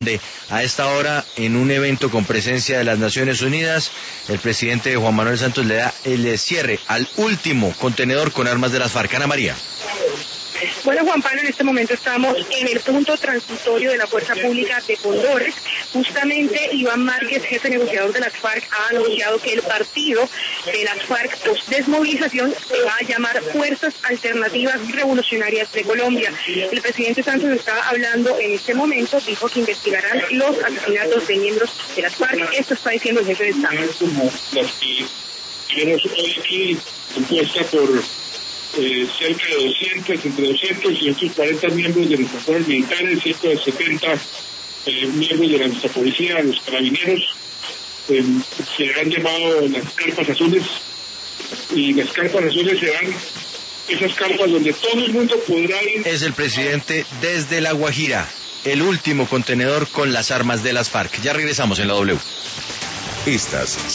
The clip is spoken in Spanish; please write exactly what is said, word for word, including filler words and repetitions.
donde a esta hora, en un evento con presencia de las Naciones Unidas, el presidente Juan Manuel Santos le da el cierre al último contenedor con armas de las FARC. Ana María. Bueno, Juan Pablo, en este momento estamos en el punto transitorio de la Fuerza Pública de Pondores. Justamente Iván Márquez, jefe negociador de las FARC, ha anunciado que el partido de las FARC, post desmovilización, se va a llamar Fuerzas Alternativas Revolucionarias de Colombia. El presidente Santos está hablando en este momento, dijo que investigarán los asesinatos de miembros de las FARC. Esto está diciendo el jefe de Estado. Como las que tenemos hoy aquí, compuesta por Eh, cerca de doscientos, entre doscientos y doscientos cuarenta miembros de nuestras fuerzas militares, ciento setenta eh, miembros de la, nuestra policía, los carabineros, eh, se han llamado las carpas azules, y las carpas azules serán esas carpas donde todo el mundo podrá ir. Es el presidente desde La Guajira, el último contenedor con las armas de las FARC. Ya regresamos en la W. Estas